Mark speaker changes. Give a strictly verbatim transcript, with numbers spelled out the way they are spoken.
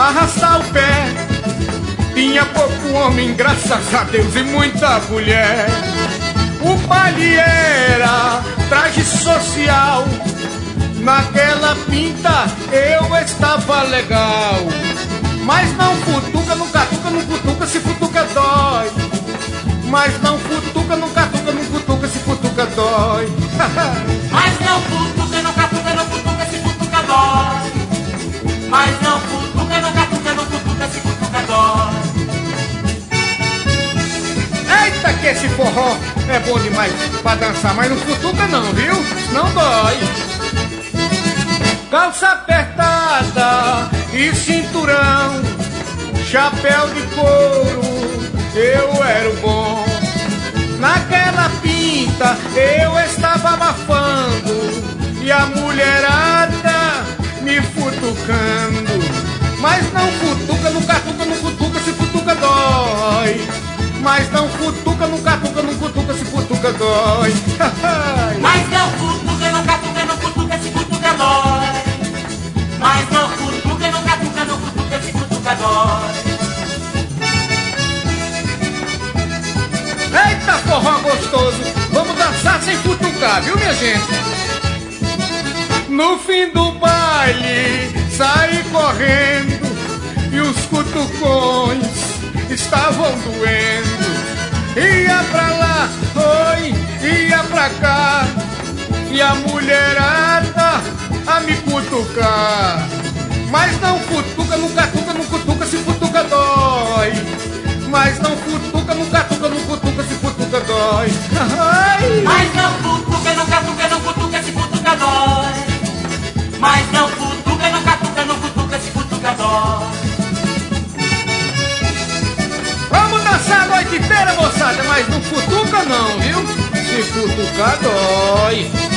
Speaker 1: arrastar o pé. Tinha pouco homem, graças a Deus, e muita mulher. O baile era traje social. Naquela pinta eu estava legal. Mas não futuca, não catuca, não futuca, se futuca dói. Mas não futuca, não catuca, não futuca, se futuca dói.
Speaker 2: Mas não futuca, não catuca, não futuca, se futuca dói. Mas não futuca, não catuca, não futuca, se futuca dói.
Speaker 1: Eita que esse forró é bom demais pra dançar, mas não futuca não, viu? Não dói. Calça apertada e cinturão, chapéu de couro, eu era o bom. Naquela pinta eu estava abafando e a mulherada me futucando. Mas não futuca, não catuca, não futuca, se futuca dói. Mas não futuca, não catuca, não futuca, se futuca dói.
Speaker 2: Mas não futuca, não catuca, não futuca, se futuca dói. Mas não futuca, não catuca, não futuca, se futuca dói.
Speaker 1: Eita forró gostoso, vamos dançar sem futucar, viu minha gente? No fim do baile saí correndo e os cutucões estavam doendo. Ia pra lá, oi, ia pra cá, e a mulherada a me cutucar. Mas não futuca, não catuca, não cutuca, se futuca dói. Mas não futuca, não catuca, não cutuca, se futuca dói.
Speaker 2: Mas não futuca, não catuca, não cutuca, se futuca dói. Mas não futuca, não catuca, não cutuca, se futuca dói.
Speaker 1: Vamos dançar a noite inteira, moçada, mas não futuca não, viu? Se futuca dói.